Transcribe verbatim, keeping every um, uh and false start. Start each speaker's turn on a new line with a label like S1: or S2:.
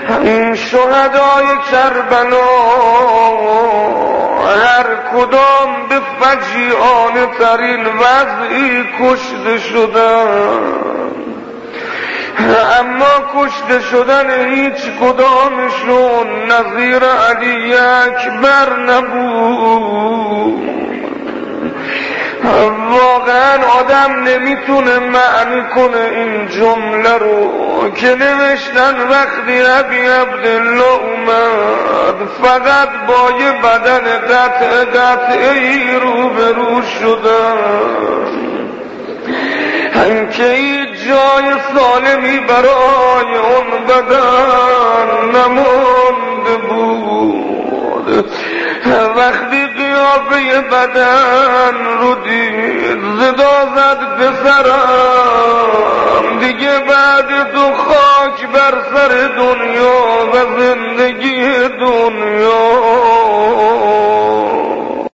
S1: این شهدای کربلا هر کدام به فجیعانه ترین وضعی کشته شدن، اما کشته شدن هیچ کدامشون نظیر علی اکبر نبود. واقعا آدم نمیتونه معنی کنه این جمله رو که نوشتن وقتی ابی عبدالله اومد فقط با یه بدن قطع قطعی روبرو شدن، که هیچ جای سالمی برای اون بدن نمونده بود. وقتی قیافه بدن رو دید صدا زد پسرم دیگه بعد تو خاک بر سر دنیا و زندگی